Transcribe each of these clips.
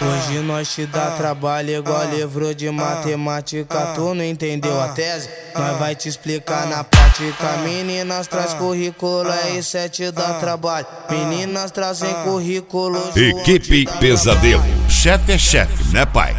Hoje nós te dá trabalho igual livro de matemática. Tu não entendeu a tese? Nós vai te explicar na prática. Meninas traz currículo, R7 dá trabalho. Meninas trazem currículo. Equipe Pesadelo. Chefe é chefe, né, pai?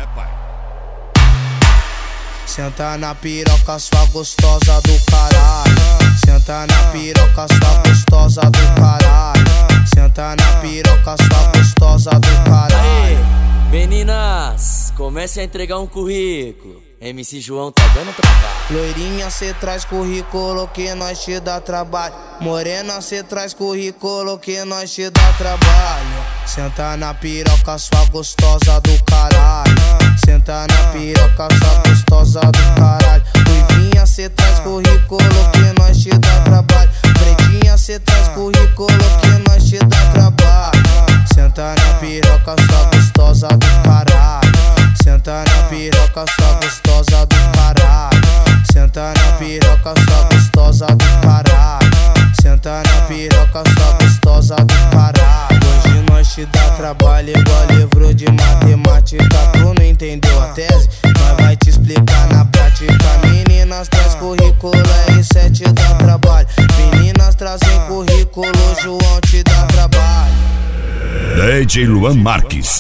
Senta na piroca, sua gostosa do caralho. Senta na piroca, sua gostosa do caralho. Senta na piroca, sua gostosa do caralho. Meninas, comece a entregar um currículo. MC João tá dando trabalho. Loirinha, cê traz currículo que nós te dá trabalho. Morena, cê traz currículo que nós te dá trabalho. Senta na piroca, sua gostosa do caralho. Senta na piroca, sua gostosa do caralho. Ruivinha, cê traz currículo que nós te dá trabalho. Pretinha, cê traz currículo que nós te dá trabalho. Senta na piroca, sua gostosa do caralho. Senta na piroca, sua gostosa do caralho. Senta na piroca, sua gostosa do caralho. Senta na piroca, sua gostosa do caralho. Hoje nós te dá trabalho igual livro de matemática. Tu não entendeu a tese? Nós vai te explicar na prática. Meninas traz currículo, R7 dá trabalho. Meninas trazem currículo, João te dá trabalho. DJ Luan Marques.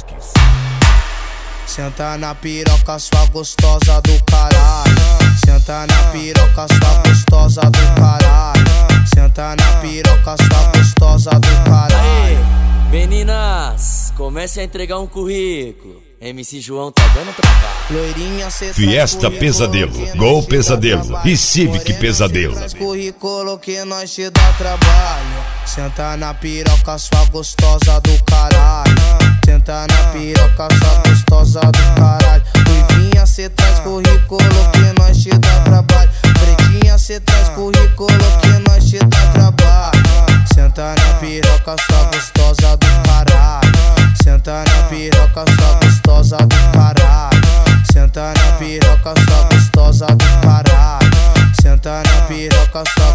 Senta na piroca, sua gostosa do caralho. Senta na piroca, sua gostosa do caralho. Senta na piroca, sua gostosa do caralho. Meninas, comece a entregar um currículo. MC João tá dando trabalho. Loirinha, cê Fiesta Pesadelo, Gol Pesadelo e Civic Pesadelo. Traz currículo que nós te dá trabalho. Senta na piroca, sua gostosa do caralho. Senta na piroca, sua gostosa do caralho. Ruivinha, cê traz currículo que nós te dá trabalho. Pretinha, cê traz currículo que nós te dá trabalho. Senta na piroca, sua gostosa do caralho. Senta na piroca, sua gostosa do caralho. Senta na piroca, sua gostosa do caralho. Senta na piroca, sua